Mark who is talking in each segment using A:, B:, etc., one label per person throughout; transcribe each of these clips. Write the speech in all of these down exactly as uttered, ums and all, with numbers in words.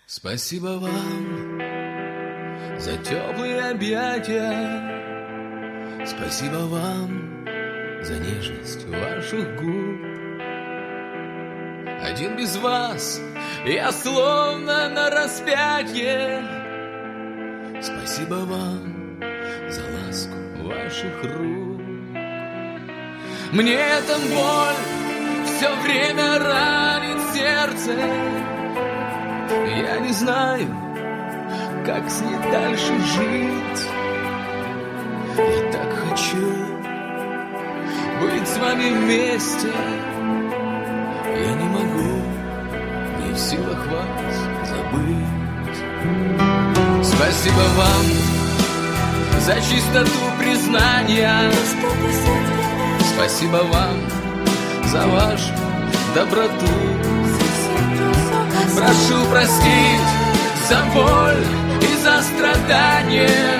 A: Спасибо вам за теплые объятия, спасибо вам за нежность ваших губ. Один без вас я словно на распятье. Спасибо вам за ласку ваших рук. Мне эта боль все время ранит сердце. Я не знаю, как с ней дальше жить. Я так хочу быть с вами вместе. Я не могу, не в силах вас забыть. Спасибо вам за чистоту признания. Спасибо вам за вашу доброту. Прошу простить за боль и за страдания.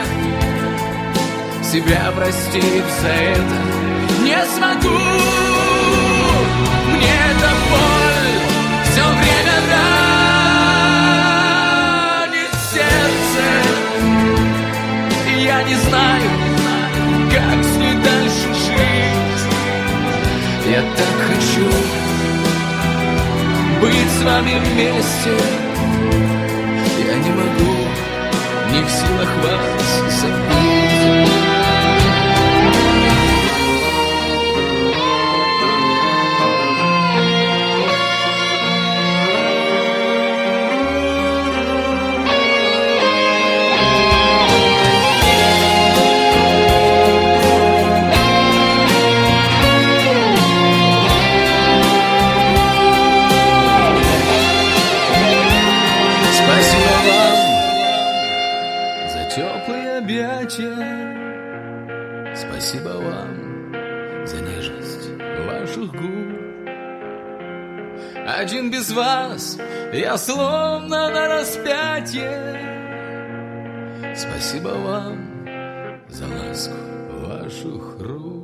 A: Себя простить за это не смогу. Мне эта боль все время ранит сердце. И я не знаю, как с ней дальше жить. Я так хочу быть с вами вместе. Я не могу, не в силах вас забыть. Спасибо вам за нежность ваших губ. Один без вас я словно на распятье. Спасибо вам за ласку ваших рук.